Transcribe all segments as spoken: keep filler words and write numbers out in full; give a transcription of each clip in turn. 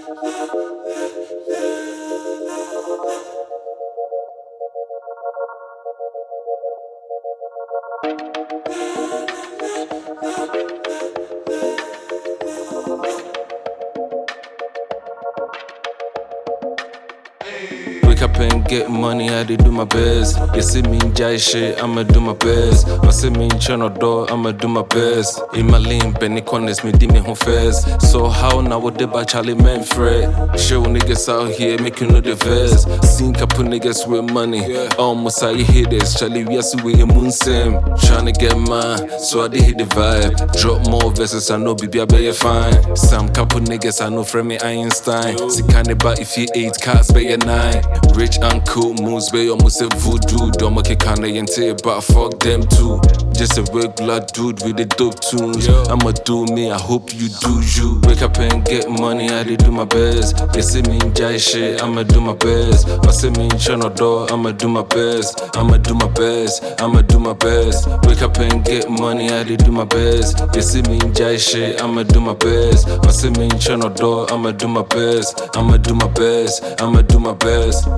Wake up and get money, I dey do my best. You see me in jai shit, I'ma do my best. I see me in channel door, I'ma do my best. In my lane, Benny Corners, me di me home first. So how now what they by Charlie Manfred? Show niggas out here, make you know the verse. Seen couple niggas with money, almost how you hear this. Charlie, we are see with your moon sim. Tryna get mine, so I did hit the vibe. Drop more verses, I know baby I bet you fine. Some couple niggas, I know from me Einstein. See kinda but if you eight cats, bet you nine. Rich and cool moves, but almost a voodoo. Don't make it kinda into but fuck them too. Just a regular dude with the dope tunes. I'ma do me, I hope you do you. Wake up and get money, I did do my best. They see me in jai shit, I'ma do my best. I see me in channel door, I'ma do my best. I'ma do my best, I'ma do my best. Wake up and get money, I did do my best. They see me in jai shit, I'ma do my best. I see me in channel door, I'ma do my best. I'ma do my best, I'ma do my best.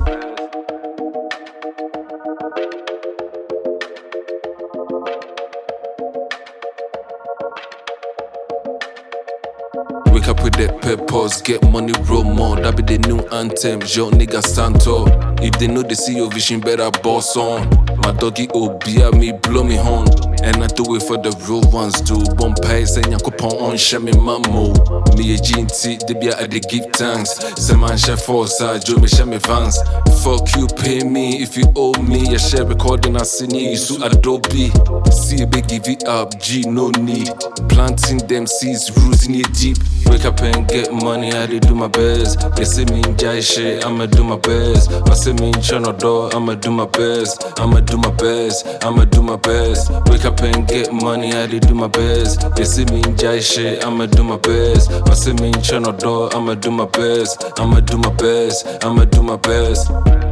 Wake up with that purpose, get money, roll more. That be the new anthem, yo nigga stand tall. If they know they see your vision, better boss on. My doggy O B at me, blow me horn. And I do it for the real ones, do. One pay, say Yakupon on, share me mammo. Me a G N T, they be at the give thanks. Say man, chef for side, Joe me share me fans. Fuck you, pay me if you owe me. I share recording, I see you, so Adobe. See a big give it up, G, no need. Planting them seeds, rooting it deep. Wake up and get money, I did do my best. They see me in jai shit, I'ma do my best. I see me in channel door, I'ma do my best. I'ma do my best, I'ma do my best. Wake up and get money, I did do my best. They see me in jai shit, I'ma do my best. I see me in channel door, I'ma do my best. I'ma do my best, I'ma do my best.